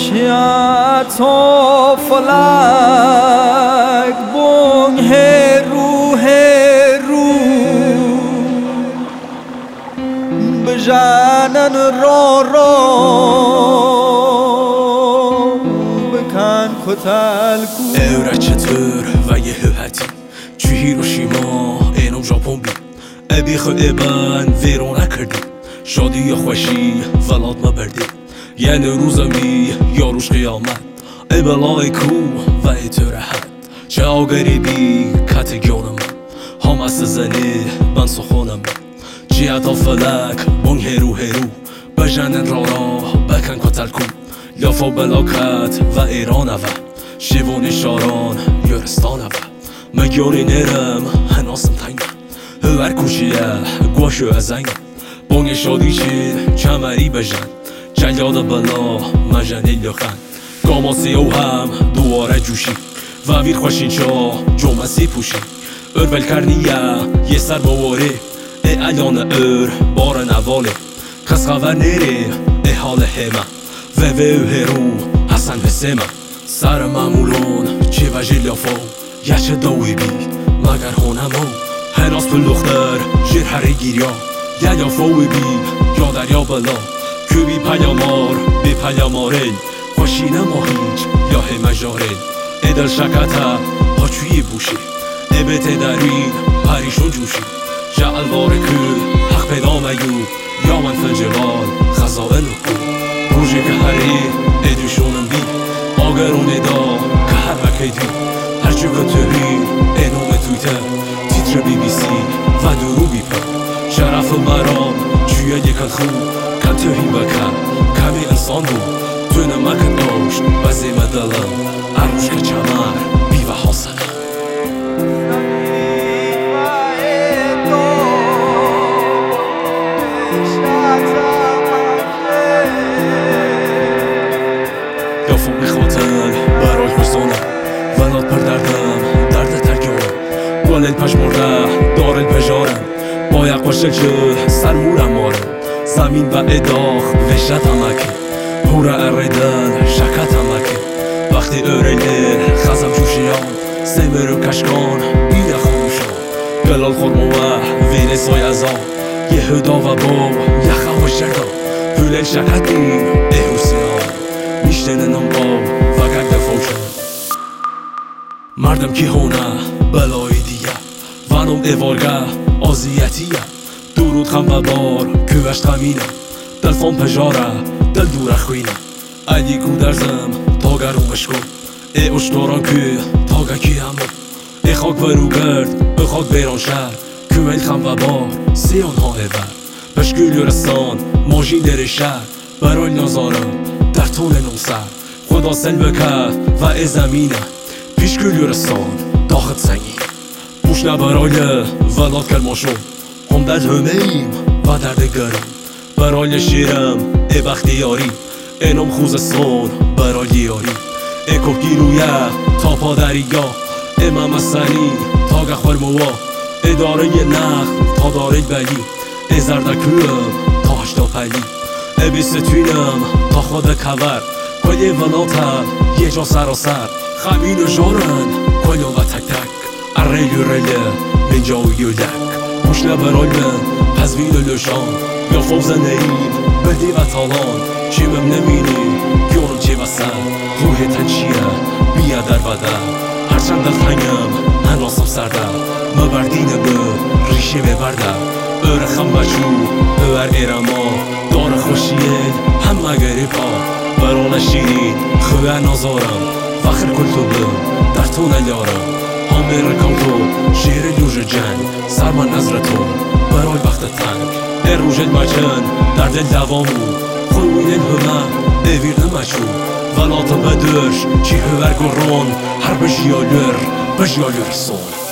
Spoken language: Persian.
شیعت و فلک بون هرو بجانن را بکن کتل کو ایره چطور و یه هاتی چی هیروشیما اینم ژاپن بی ابی خو ابن ویرو نکردی شادی یا خوشی ولاد مبردی یعنی روزم بی یا روش قیامت ای بلای کو و ای تو راحت چه آگری بی کت گیانم هم از زنی من سخونم جیعت فلک بون هرو بجنن را بکن کتل کو لافا بلاکت و ایران و شیوان شاران یورستان و مگیاری نرم هناسم تنگ هر کوشیه گوشو ازنگ بونگ شادی چی چمری بجن جلیاد بلا مجنه لخن گاماسی او هم دواره جوشی و ویر خوشین چا جمعسی پوشی ارول کرنیه یه سر باواره ای الان بار نواله کس خبر نره ای حال همه و هرو حسن حسیمه سر معمولون چی وجه لافا یه چه داوی بی مگر هونمو هناس پل دختر جیر هره گیریا یا لافاوی بی یا دریا بلا که بی پیامار بی پیامارل خوشینه ما هیچ یا همه جارل ای دل شکته پاچوی بوشی ای بیت درین پریشون جوشی جعل که حق پیدا میو یا من فجوال خزائن کو روژه که هری ای دوشونم بی آگرونه دا که هر وکیدی هر جو که تبین ای نوم تویتر تیتر بی بی سی و درو بی پر شرف مرام جویه یکن خون کن تهیم بکن کمی انسان بود تو نمکن داشت و زیمه دلم عروش که چمر بی و حاصله لافو میخواتن برای حسانم ولاد پر دردم درد ترکیونم گل پشمرده دار الپجارم با یک قشل شد سر مورم مارم زمین و اداخ وشت همکی هوره اریدن شکت همکی وقتی اوریل خزم جوشیان سیمرو کشکان بیده خاموشان گلال خورموه وین سای ازان یه هدا و با یخم و شردان پولیل شکتیم ایوسیان میشتنن هم قام و گرد فوشن مردم کی هونه بلای دیگه ونم ایوارگه آزیتیه درود خم و بار کوشت خمینه دل فام پجاره دل دوره خوینه ایدی کو درزم تا گرومش کن ای اشتاران که تا گکی همون ای خاک برو گرد ای خاک بیران شهر کویل خم و بار سیان ها ایور پشگل یورستان ماجین در شهر برای نازارم در طول نوسر خدا سل بکه و ای زمینه پیشگل یورستان داخت سنگی پوشنه برای ولاد کلماشون هم در همه ایم و درد گرم برای شیرم ای بختیاری اینم خوزستان برای یاری ای کوکی رویه تا پادریگا ای ممسنی تا گخور موا ای داره نخ تا داره بلی ای زردکویم تا هشتا پلی ای بیستوینم تا خود کور کلی ولاتم یه جا سراسر خمین و جارن کلو و تک تک اریلی ریلی من جاوی یولک پوشنه برای من پزوین و لشان یا فوزه نهیم بدی و تالان چیمم نمینی گیارم چی وسط روح تنچیه بیه در بدن هرچند دل تنگم هناسم سرده مبردینه به ریشه ببرده اره خم بچو اوار ایرما دار خوشیه همه گریپا برانه شیرین خواه نازارم فخر کل تو بم در تو نیارم همه رکم تو شیر لوژ جنگ سرمن نظرتو برای وقت تنگ ای روژ المجن در دل دوامو خوین همه ای ویر نمچو ولاتم بدرش چی هور گرون هر بجیالر سون